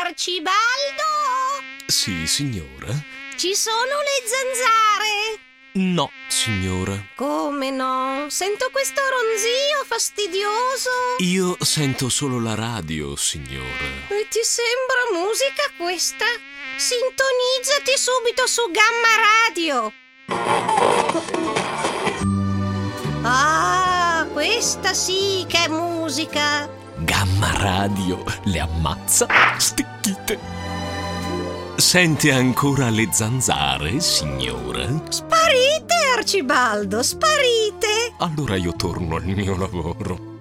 Arcibaldo? Sì, signora? Ci sono le zanzare? No, signora. Come no? Sento questo ronzio fastidioso. Io sento solo la radio, signora. E ti sembra musica questa? Sintonizzati subito su Gamma Radio. Ah, questa sì che è musica. Gamma Radio le ammazza stecchite. Sente ancora le zanzare, signora? Sparite, Arcibaldo, sparite! Allora io torno al mio lavoro.